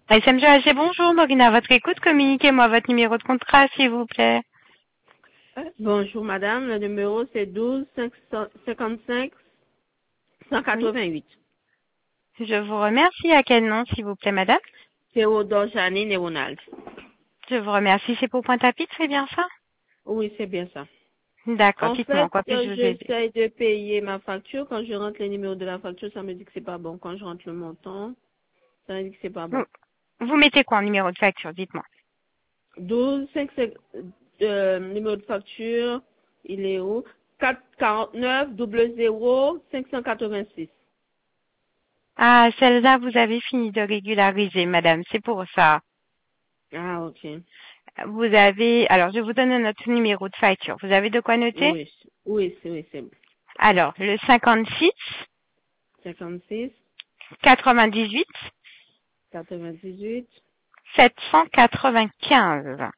SMGAG, bonjour, Morgane à votre écoute. Communiquez-moi votre numéro de contrat, s'il vous plaît. Bonjour madame, le numéro c'est 12 55 Oui. 188. Je vous remercie. À quel nom, s'il vous plaît, madame? Théodore Janine et Ronald. Je vous remercie. C'est pour Pointe-à-Pitre, c'est bien ça? Oui, c'est bien ça. D'accord, En dites-moi en fait, quoi puis-je vous aider? j'essaie de payer ma facture. Quand je rentre le numéro de la facture, ça me dit que c'est pas bon. Quand je rentre le montant, ça me dit que c'est pas Vous, bon. vous mettez quoi en numéro de facture, dites-moi. 12 5, numéro de facture, il est où? 449 00 586. Ah, celle-là, vous avez fini de régulariser, madame, c'est pour ça. Ah, ok. Vous avez, alors je vous donne notre numéro de facture. Vous avez de quoi noter? Oui, oui, c'est bon. Alors, le 56 56 98 98 795.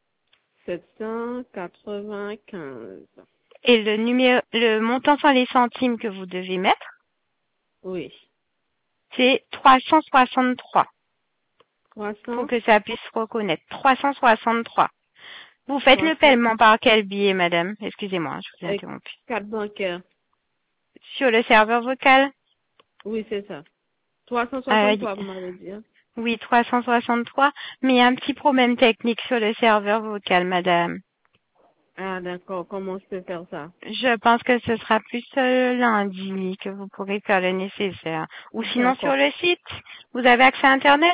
795. Et le montant sans les centimes que vous devez mettre, Oui. c'est 363. Pour 300, que ça puisse reconnaître. 363. Vous faites le 300, paiement par quel billet, madame? Excusez-moi, je vous ai et interrompu. carte bancaire. Sur le serveur vocal? Oui, c'est ça. Euh, 363, vous m'avez dit. Hein? oui, 363. Mais il y a un petit problème technique sur le serveur vocal, madame. Ah, d'accord. Comment je peux faire ça? Je pense que ce sera plus lundi que vous pourrez faire le nécessaire. Ou sinon sur D'accord. le site. Vous avez accès à Internet?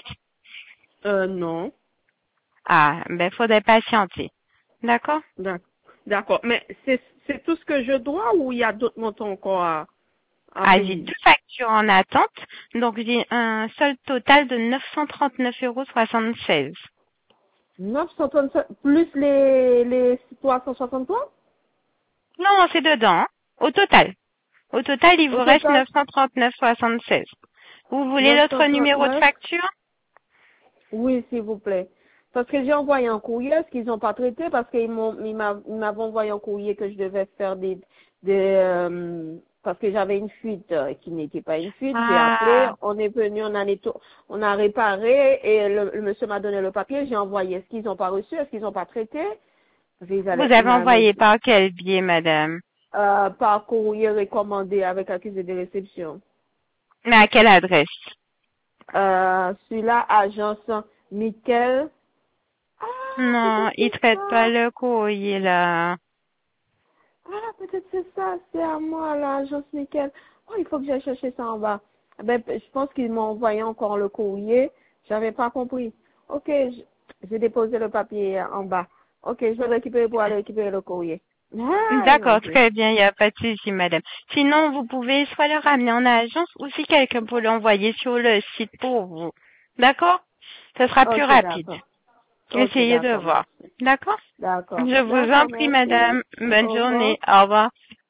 Non. Ah, ben faudrait patienter. D'accord? D'accord. Mais c'est tout ce que je dois ou il y a d'autres montants encore à Ah, j'ai payer? deux factures en attente, donc j'ai un seul total de 939,76 €. 937 plus les 363? Non, c'est dedans, hein. Au total. Au total, il Au vous reste total, 939,76 €. Vous voulez l'autre numéro de 939. facture? Oui, s'il vous plaît. Parce que j'ai envoyé un courrier, ce qu'ils n'ont pas traité, parce ils m'avaient envoyé un courrier que je devais faire parce que j'avais une fuite qui n'était pas une fuite. J'ai appelé, Ah, on est venu, on a réparé et le monsieur m'a donné le papier, j'ai envoyé. Est-ce qu'ils n'ont pas reçu, est-ce qu'ils n'ont pas traité? Parce qu'ils vous ils avez m'avaient envoyé dit, par quel biais, madame? par courrier recommandé avec accusé de réception. Mais à quelle adresse? Celui-là, agence Michael. Ah, Non, peut-être il c'est traite pas ça. le courrier, là. Ah, peut-être c'est ça, c'est à moi, là, l'agence Nickel. Oh, il faut que j'aille chercher ça en bas. Ah ben, je pense qu'ils m'ont envoyé encore le courrier. J'avais pas compris. Ok, j'ai déposé le papier en bas. Ok, je vais le récupérer pour aller récupérer le courrier. Aïe, mon D'accord, Dieu. très bien, il n'y a pas de souci, madame. Sinon, vous pouvez soit le ramener en agence ou si quelqu'un peut l'envoyer sur le site pour vous. D'accord? Ce sera plus Ok, rapide. d'accord. Ok, Essayez de d'accord, voir. merci. D'accord? D'accord. Je vous en D'accord, prie, merci. madame. Bonne Au revoir. journée. Au revoir.